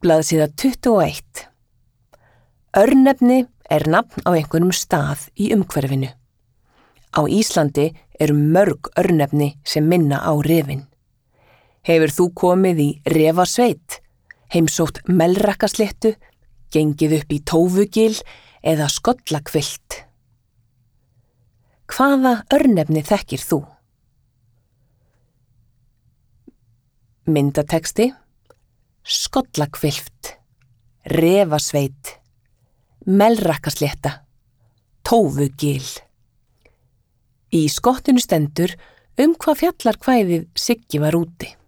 Blaðsíða 21. Örnefni er nafn á einhverjum stað í umhverfinu. Á Íslandi eru mörg örnefni sem minna á refinn. Hefur þú komið í refasveit, heimsótt Melrakkasléttu, gengið upp í Tófugil eða Skollakvilt? Hvaða örnefni þekkir þú? Myndatexti: Skollakvilt, refasveit, Melrakkaslétta, Tófugil. Í skottinu stendur hvað fjallar kvæðið Siggi var úti.